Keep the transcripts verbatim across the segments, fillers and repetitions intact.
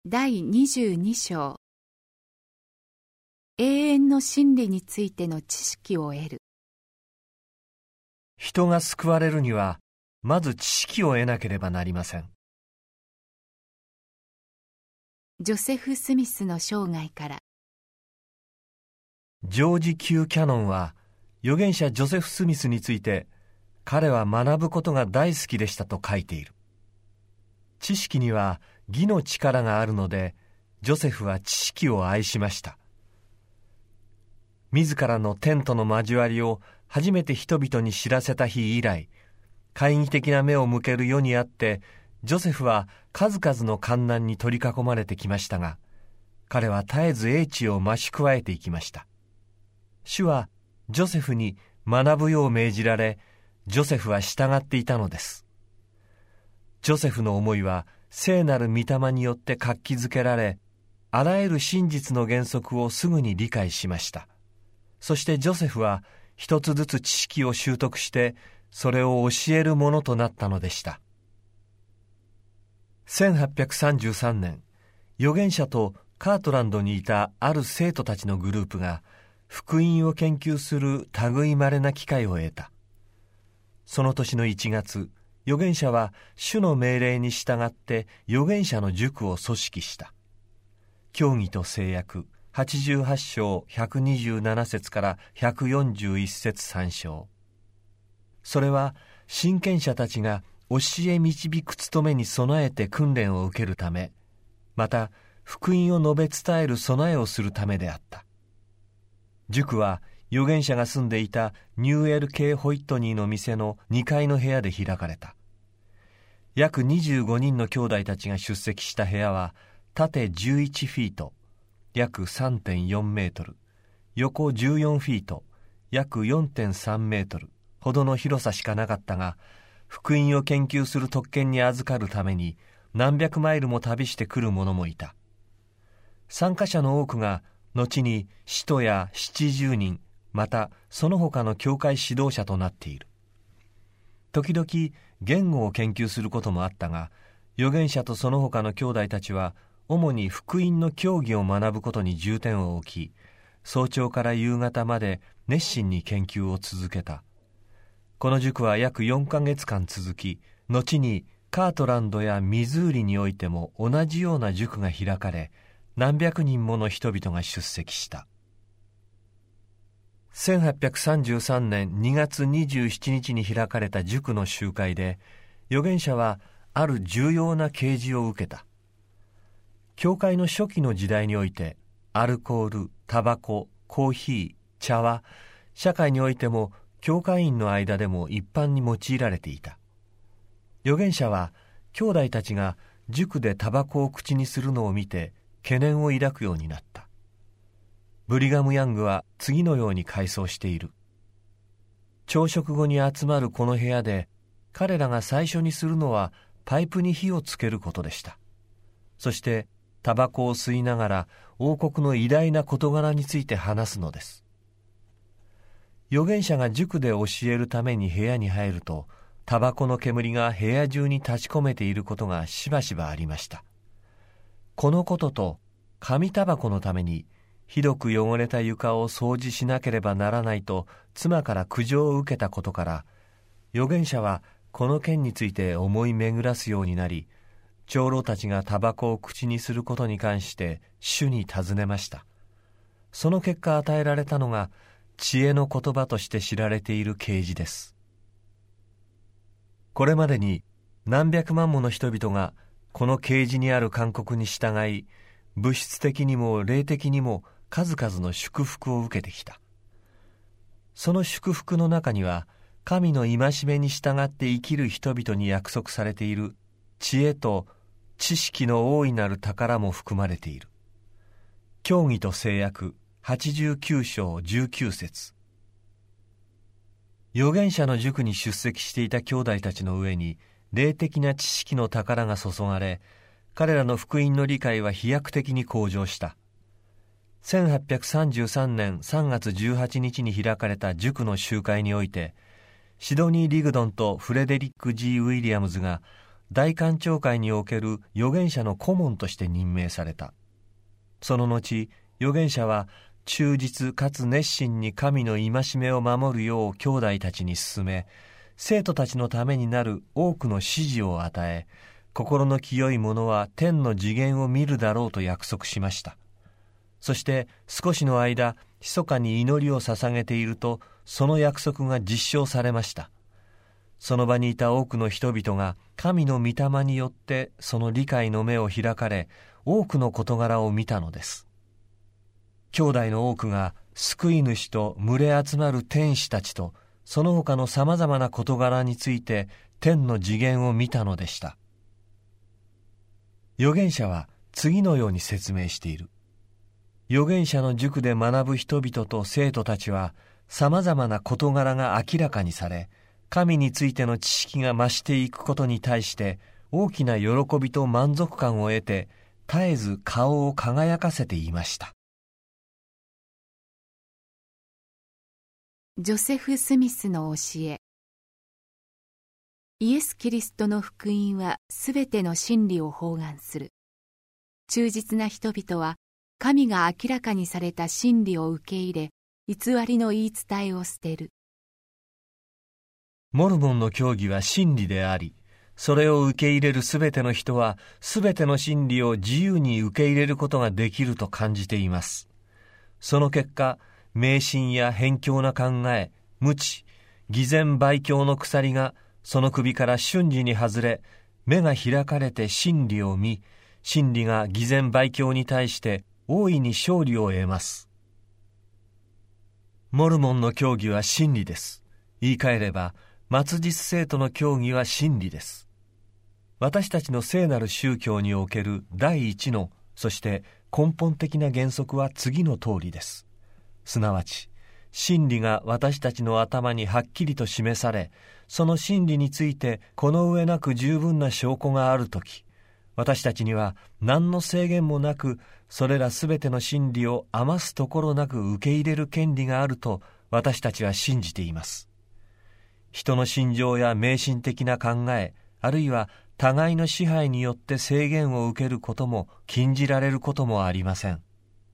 だいにじゅうに章、永遠の真理についての知識を得る。 人が救われるには、まず知識を得なければなりません。 ジョセフ・スミスの生涯から。 ジョージ・キュー・キャノンは、預言者ジョセフ・スミスについて、彼は学ぶことが大好きでしたと書いている。知識には義の力があるので、ジョセフは知識を愛しました。自らの天との交わりを初めて人々に知らせた日以来、懐疑的な目を向ける世にあって、ジョセフは数々の患難に取り囲まれてきましたが、彼は絶えず英知を増し加えていきました。主はジョセフに学ぶよう命じられ、ジョセフは従っていたのです。ジョセフの思いは聖なる御霊によって活気づけられ、あらゆる真実の原則をすぐに理解しました。そしてジョセフは一つずつ知識を習得して、それを教えるものとなったのでした。せんはっぴゃくさんじゅうさんねん、預言者とカートランドにいたある生徒たちのグループが、福音を研究する類いまれな機会を得た。その年のいちがつ、預言者は主の命令に従って預言者の塾を組織した。教義と制約はちじゅうはち章ひゃくにじゅうなな節からひゃくよんじゅういち節さん章。それは親権者たちが教え導く務めに備えて訓練を受けるため、また福音を述べ伝える備えをするためであった。塾は預言者が住んでいたニューエル系ホイットニーの店のにかいの部屋で開かれた。約にじゅうごにんの兄弟たちが出席した部屋は、縦じゅういちフィート、約 さんてんよんメートル、横じゅうよんフィート、約 よんてんさんメートルほどの広さしかなかったが、福音を研究する特権に預かるために何百マイルも旅してくる者もいた。参加者の多くが後に使徒や七十人、またその他の教会指導者となっている。時々言語を研究することもあったが、預言者とその他の兄弟たちは主に福音の教義を学ぶことに重点を置き、早朝から夕方まで熱心に研究を続けた。この塾は約よんかげつかん続き、後にカートランドやミズーリにおいても同じような塾が開かれ、何百人もの人々が出席した。せんはっぴゃくさんじゅうさんねんにがつにじゅうしちにちに開かれた塾の集会で、預言者はある重要な啓示を受けた。教会の初期の時代において、アルコール、タバコ、コーヒー、茶は社会においても教会員の間でも一般に用いられていた。預言者は兄弟たちが塾でタバコを口にするのを見て懸念を抱くようになった。ブリガム・ヤングは次のように回想している。朝食後に集まるこの部屋で、彼らが最初にするのはパイプに火をつけることでした。そしてタバコを吸いながら王国の偉大な事柄について話すのです。預言者が塾で教えるために部屋に入ると、タバコの煙が部屋中に立ち込めていることがしばしばありました。このことと紙タバコのためにひどく汚れた床を掃除しなければならないと妻から苦情を受けたことから、預言者はこの件について思い巡らすようになり、長老たちがタバコを口にすることに関して主に尋ねました。その結果与えられたのが知恵の言葉として知られている啓示です。これまでに何百万もの人々がこの啓示にある勧告に従い、物質的にも霊的にも数々の祝福を受けてきた。その祝福の中には、神の戒めに従って生きる人々に約束されている知恵と知識の大いなる宝も含まれている。教義と制約はちじゅうきゅう章じゅうきゅう節。預言者の塾に出席していた兄弟たちの上に霊的な知識の宝が注がれ、彼らの福音の理解は飛躍的に向上した。せんはっぴゃくさんじゅうさんねんさんがつじゅうはちにちに開かれた塾の集会において、シドニー・リグドンとフレデリック・ G ・ウィリアムズが大官庁会における預言者の顧問として任命された。その後、預言者は忠実かつ熱心に神の戒めを守るよう兄弟たちに勧め、生徒たちのためになる多くの指示を与え、心の清い者は天の次元を見るだろうと約束しました。そして少しの間、密かに祈りを捧げていると、その約束が実証されました。その場にいた多くの人々が神の御霊によってその理解の目を開かれ、多くの事柄を見たのです。兄弟の多くが救い主と群れ集まる天使たちとその他のさまざまな事柄について天の次元を見たのでした。預言者は次のように説明している。預言者の塾で学ぶ人々と生徒たちはさまざまな事柄が明らかにされ、神についての知識が増していくことに対して大きな喜びと満足感を得て、絶えず顔を輝かせていました。 ジョセフ・スミスの教え。イエス・キリストの福音はすべての真理を包含する。忠実な人々は神が明らかにされた真理を受け入れ、偽りの言い伝えを捨てる。 モルモンの教義は真理であり、それを受け入れるすべての人はすべての真理を自由に受け入れることができると感じています。その結果、迷信や偏狭な考え、無知、偽善売教の鎖がその首から瞬時に外れ、目が開かれて真理を見、真理が偽善売教に対して大いに勝利を得ます。モルモンの教義は真理です。言い換えれば、末日生徒の教義は真理です。私たちの聖なる宗教における第一の、そして根本的な原則は次の通りです。すなわち、真理が私たちの頭にはっきりと示され、その真理についてこの上なく十分な証拠があるとき、私たちには何の制限もなく、それらすべての真理を余すところなく受け入れる権利があると私たちは信じています。人の信条や迷信的な考え、あるいは互いの支配によって制限を受けることも禁じられることもありません。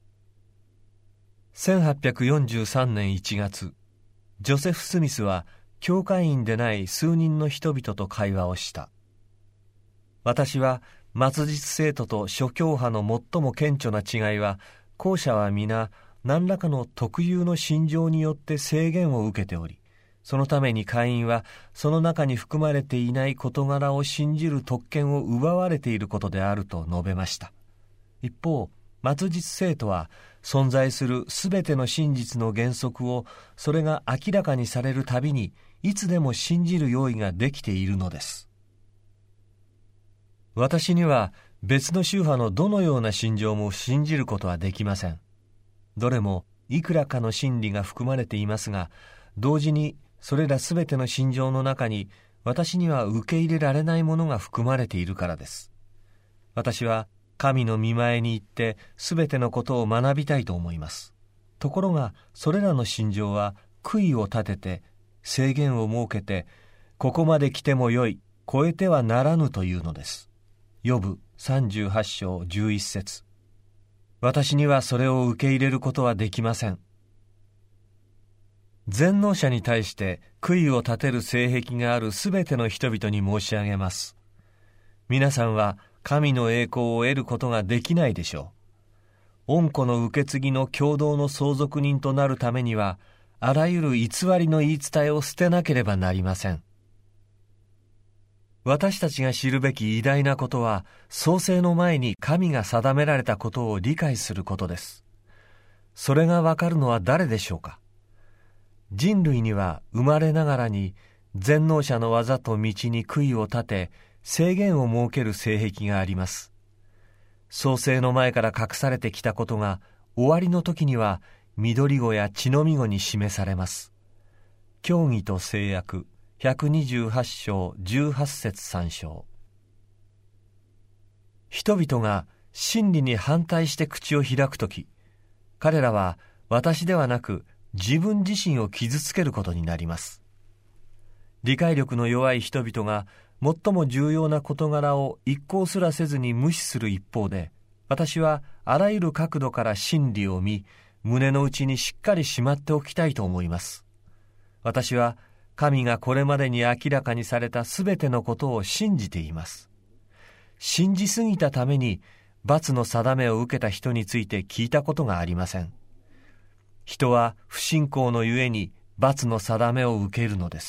せんはっぴゃくよんじゅうさんねんいちがつ、ジョセフ・スミスは教会員でない数人の人々と会話をした。私は末日生徒と諸教派の最も顕著な違いは、後者は皆何らかの特有の信条によって制限を受けており、そのために会員はその中に含まれていない事柄を信じる特権を奪われていることであると述べました。一方、末日生徒は存在するすべての真実の原則をそれが明らかにされるたびにいつでも信じる用意ができているのです。私には別の宗派のどのような信条も信じることはできません。どれもいくらかの真理が含まれていますが、同時にそれらすべての信条の中に私には受け入れられないものが含まれているからです。私は神の御前に行ってすべてのことを学びたいと思います。ところがそれらの信条は杭を立てて制限を設けて、ここまで来てもよい、超えてはならぬというのです。ヨブさんじゅうはち章じゅういち節。私にはそれを受け入れることはできません。全能者に対して杭を立てる性癖があるすべての人々に申し上げます。皆さんは神の栄光を得ることができないでしょう。恩子の受け継ぎの共同の相続人となるためには、あらゆる偽りの言い伝えを捨てなければなりません。私たちが知るべき偉大なことは、創世の前に神が定められたことを理解することです。それがわかるのは誰でしょうか。人類には生まれながらに全能者の技と道に杭を立て、制限を設ける性癖があります。創世の前から隠されてきたことが終わりの時には緑子や血のみ子に示されます。教義と制約ひゃくにじゅうはち章じゅうはち節参照。人々が真理に反対して口を開くとき、彼らは私ではなく自分自身を傷つけることになります。理解力の弱い人々が最も重要な事柄を一考すらせずに無視する一方で、私はあらゆる角度から真理を見、胸の内にしっかりしまっておきたいと思います。私は神がこれまでに明らかにされたすべてのことを信じています。信じすぎたために罰の定めを受けた人について聞いたことがありません。人は不信仰のゆえに罰の定めを受けるのです。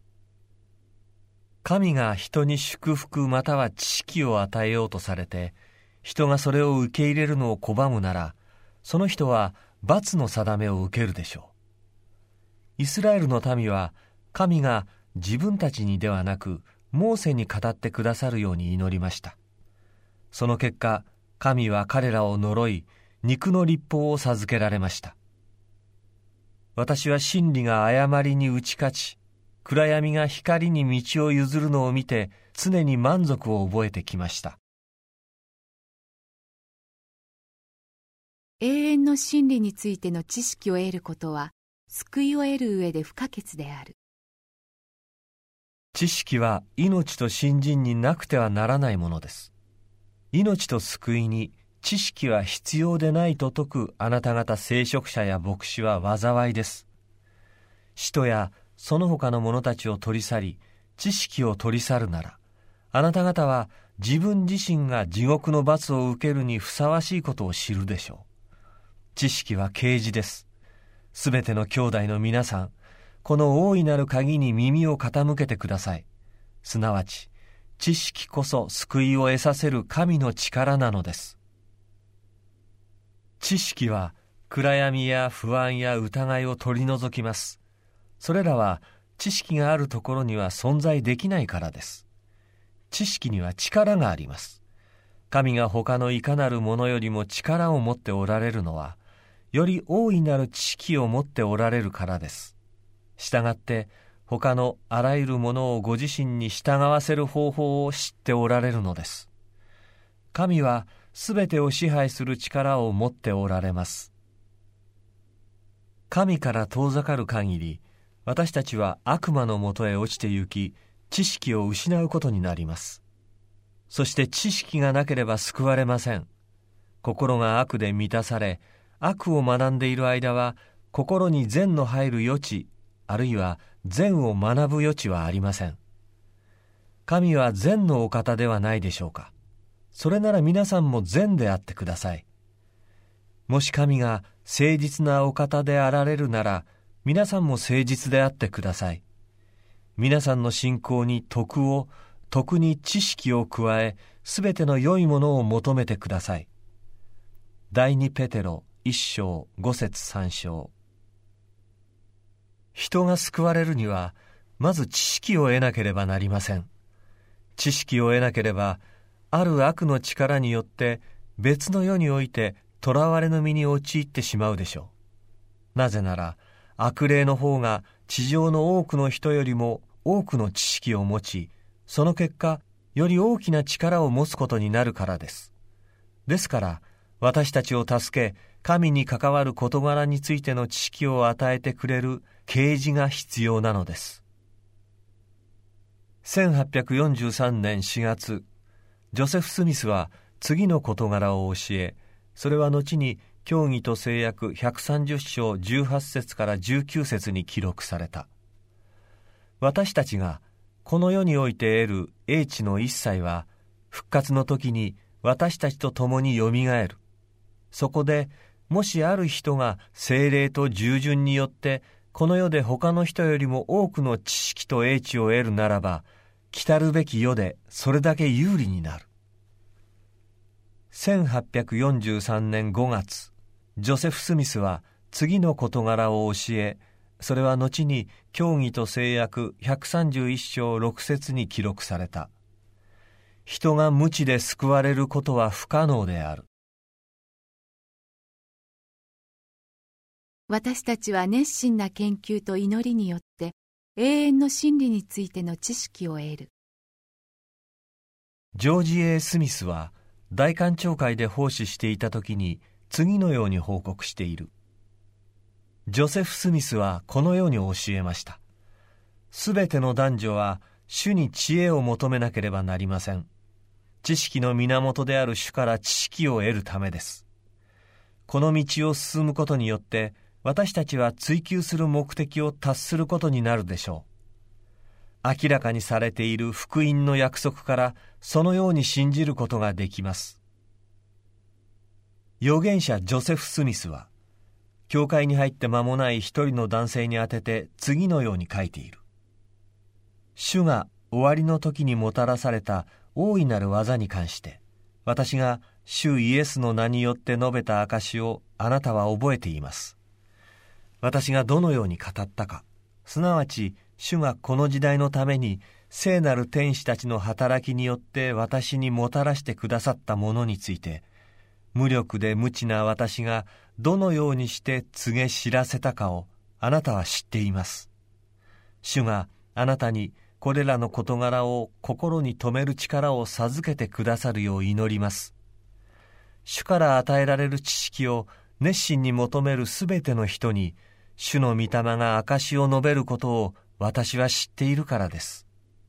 神が人に祝福または知識を与えようとされて、人がそれを受け入れるのを拒むなら、その人は罰の定めを受けるでしょう。イスラエルの民は、神が自分たちにではなく、モーセに語ってくださるように祈りました。その結果、神は彼らを呪い、肉の律法を授けられました。私は真理が誤りに打ち勝ち、暗闇が光に道を譲るのを見て、常に満足を覚えてきました。 永遠の真理についての知識を得ることは、救いを得る上で不可欠である。 知識は命と信心になくてはならないものです。命と救いに知識は必要でないと説くあなた方聖職者や牧師は災いです。使徒やその他の者たちを取り去り、知識を取り去るなら、あなた方は自分自身が地獄の罰を受けるにふさわしいことを知るでしょう。知識は啓示です。すべての兄弟の皆さん、この大いなる鍵に耳を傾けてください。すなわち、知識こそ救いを得させる神の力なのです。知識は暗闇や不安や疑いを取り除きます。それらは知識があるところには存在できないからです。知識には力があります。神が他のいかなるものよりも力を持っておられるのは、より大いなる知識を持っておられるからです。したがって他のあらゆるものをご自身に従わせる方法を知っておられるのです。神はすべてを支配する力を持っておられます。神から遠ざかる限り、私たちは悪魔のもとへ落ちて行き、知識を失うことになります。そして知識がなければ救われません。心が悪で満たされ、悪を学んでいる間は、心に善の入る余地、あるいは善を学ぶ余地はありません。神は善のお方ではないでしょうか。それなら皆さんも善であってください。もし神が誠実なお方であられるなら、皆さんも誠実であってください。皆さんの信仰に徳を、徳に知識を加え、すべての良いものを求めてください。第二ペテロ一章五節三章。人が救われるには、まず知識を得なければなりません。知識を得なければ、ある悪の力によって別の世において囚われの身に陥ってしまうでしょう。なぜなら、悪霊の方が地上の多くの人よりも多くの知識を持ち、その結果、より大きな力を持つことになるからです。ですから、私たちを助け、神に関わる事柄についての知識を与えてくれる啓示が必要なのです。せんはっぴゃくよんじゅうさんねんしがつ、ジョセフ・スミスは次の事柄を教え、それは後に教義と聖約ひゃくさんじゅっしょうじゅうはちせつからじゅうきゅうせつに記録された。私たちがこの世において得る英知の一切は、復活の時に私たちと共によみがえる。そこで、もしある人が聖霊と従順によって、この世で他の人よりも多くの知識と英知を得るならば、来たるべき世でそれだけ有利になる。せんはっぴゃくよんじゅうさんねんごがつ、ジョセフ・スミスは次の事柄を教え、それは後に教義と聖約ひゃくさんじゅういっしょうろくせつに記録された。人が無知で救われることは不可能である。 私たちは熱心な研究と祈りによって永遠の真理についての知識を得る。 ジョージ・エー・スミスは大官庁会で奉仕していた時に次のように報告している。ジョセフ・スミスはこのように教えました。すべての男女は主に知恵を求めなければなりません。知識の源である主から知識を得るためです。この道を進むことによって、私たちは追求する目的を達することになるでしょう。明らかにされている福音の約束からそのように信じることができます。預言者ジョセフ・スミスは、教会に入って間もない一人の男性に宛てて次のように書いている。主が終わりの時にもたらされた大いなる技に関して、私が主イエスの名によって述べた証をあなたは覚えています。私がどのように語ったか、すなわち主がこの時代のために聖なる天使たちの働きによって私にもたらしてくださったものについて、無力で無知な私がどのようにして告げ知らせたかをあなたは知っています。主があなたにこれらの事柄を心に留める力を授けてくださるよう祈ります。主から与えられる知識を熱心に求めるすべての人に、主の御霊が証を述べることを私は知っているからです。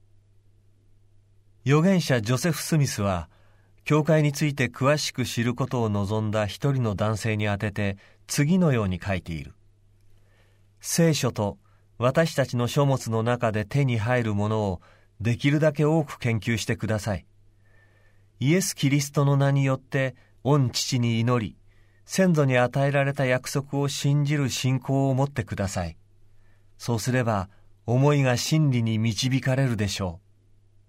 預言者ジョセフ・スミスは、教会について詳しく知ることを望んだ一人の男性に宛てて次のように書いている。聖書と私たちの書物の中で手に入るものをできるだけ多く研究してください。イエス・キリストの名によって御父に祈り、先祖に与えられた約束を信じる信仰を持ってください。そうすれば思いが真理に導かれるでしょう。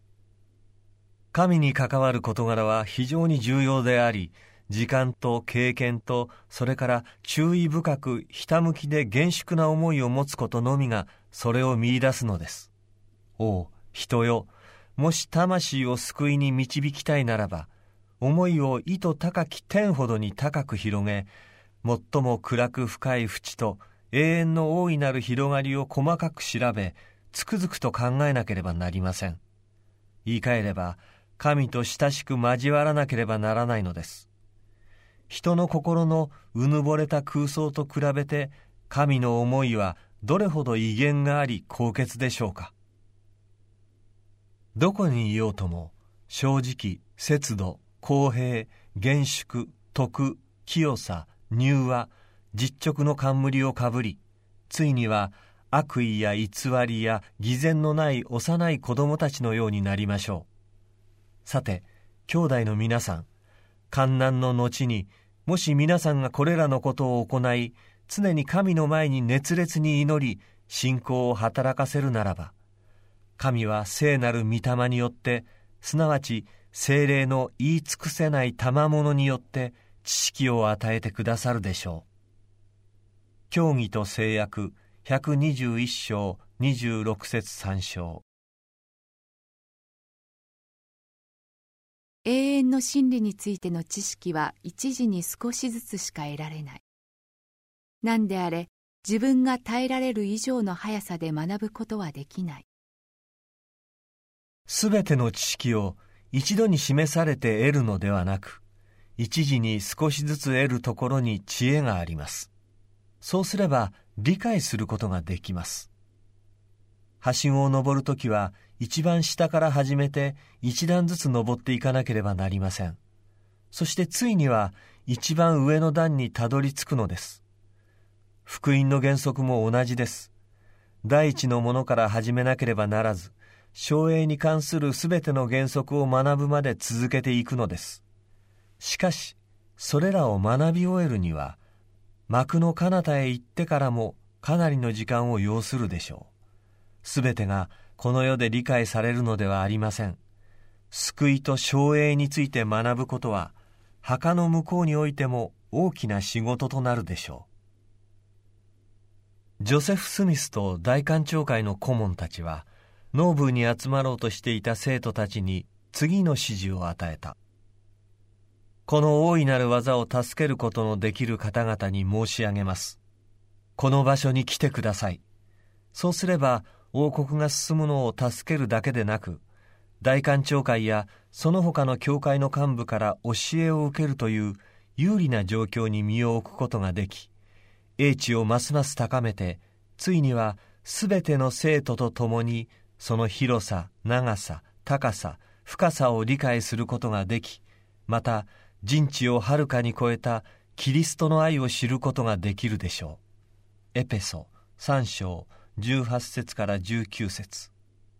神に関わる事柄は非常に重要であり、時間と経験と、それから注意深くひたむきで厳粛な思いを持つことのみがそれを見出すのです。おう人よ、もし魂を救いに導きたいならば、思いを意図高き天ほどに高く広げ、最も暗く深い淵と永遠の大いなる広がりを細かく調べ、つくづくと考えなければなりません。言い換えれば、神と親しく交わらなければならないのです。人の心のうぬぼれた空想と比べて、神の思いはどれほど威厳があり高潔でしょうか。どこにいようとも、正直、節度、公平、厳粛、徳、清さ、柔和、実直の冠をかぶり、ついには悪意や偽りや偽善のない幼い子供たちのようになりましょう。さて、兄弟の皆さん、患難の後に、もし皆さんがこれらのことを行い、常に神の前に熱烈に祈り、信仰を働かせるならば、神は聖なる御霊によって、すなわち聖霊の言い尽くせない賜物によって知識を与えてくださるでしょう。教義と聖約ひゃくにじゅういっ章にじゅうろく節さん章。 永遠の真理についての知識は一時に少しずつしか得られない。なんであれ、自分が耐えられる以上の速さで学ぶことはできない。 すべての知識を一度に示されて得るのではなく、一時に少しずつ得るところに知恵があります。そうすれば理解することができます。はしごを登るときは、一番下から始めて一段ずつ登っていかなければなりません。そしてついには一番上の段にたどり着くのです。福音の原則も同じです。第一のものから始めなければならず、生営に関するすべての原則を学ぶまで続けていくのです。しかし、それらを学び終えるには、幕の彼方へ行ってからもかなりの時間を要するでしょう。すべてがこの世で理解されるのではありません。救いと生営について学ぶことは、墓の向こうにおいても大きな仕事となるでしょう。ジョセフ・スミスと大官庁会の顧問たちは、ノーブに集まろうとしていた生徒たちに次の指示を与えた。この大いなる技を助けることのできる方々に申し上げます。この場所に来てください。そうすれば、王国が進むのを助けるだけでなく、大官庁会やその他の教会の幹部から教えを受けるという有利な状況に身を置くことができ、英知をますます高めて、ついにはすべての生徒と共にその広さ、長さ、高さ、深さを理解することができ、また人知をはるかに超えたキリストの愛を知ることができるでしょう。エペソさん章じゅうはち節からじゅうきゅう節。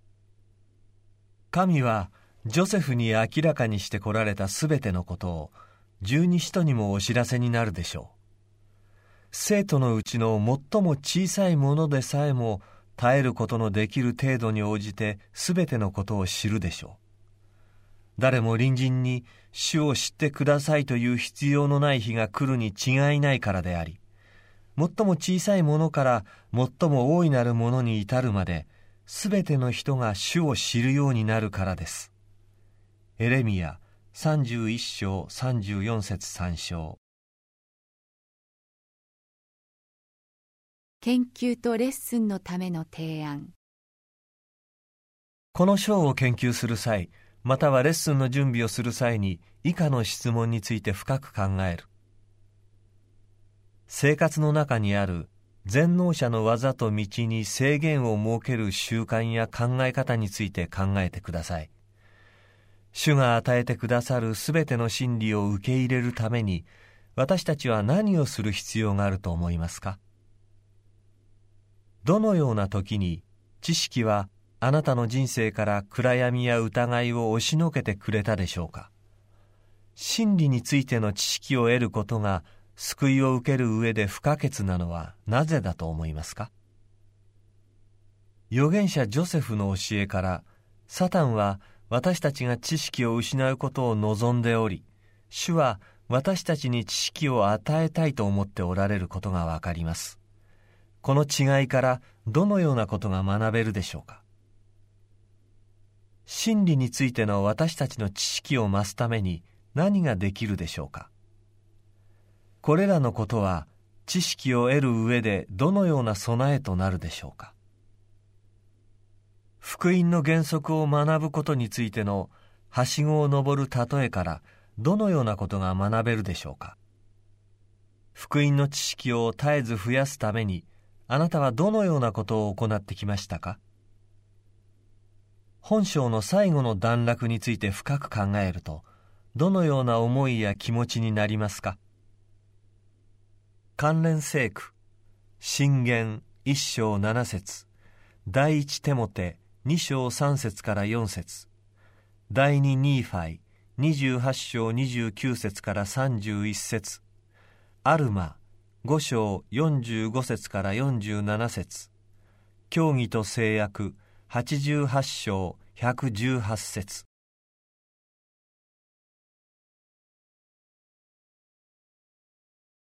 神はジョセフに明らかにしてこられたすべてのことを十二使徒にもお知らせになるでしょう。生徒のうちの最も小さいものでさえも耐えることのできる程度に応じてすべてのことを知るでしょう。誰も隣人に主を知ってくださいという必要のない日が来るに違いないからであり、最も小さいものから最も大いなるものに至るまで、すべての人が主を知るようになるからです。エレミヤさんじゅういっ章さんじゅうよん節さん章。 研究とレッスンのための提案。 この章を研究する際、またはレッスンの準備をする際に以下の質問について深く考える。生活の中にある全能者の技と道に制限を設ける習慣や考え方について考えてください。主が与えてくださるすべての真理を受け入れるために、私たちは何をする必要があると思いますか？どのような時に知識はあなたの人生から暗闇や疑いを押しのけてくれたでしょうか？真理についての知識を得ることが救いを受ける上で不可欠なのはなぜだと思いますか？預言者ジョセフの教えから、サタンは私たちが知識を失うことを望んでおり、主は私たちに知識を与えたいと思っておられることがわかります。この違いからどのようなことが学べるでしょうか？真理についての私たちの知識を増すために何ができるでしょうか？これらのことは知識を得る上でどのような備えとなるでしょうか？福音の原則を学ぶことについてのはしごを登る例えからどのようなことが学べるでしょうか？福音の知識を絶えず増やすためにあなたはどのようなことを行ってきましたか？本章の最後の段落について深く考えると、どのような思いや気持ちになりますか？関連聖句、箴言一章七節、第一テモテ二章三節から四節、第二ニーファイ二十八章二十九節から三十一節、アルマ五章四十五節から四十七節、教義と制約八十八章百十八節。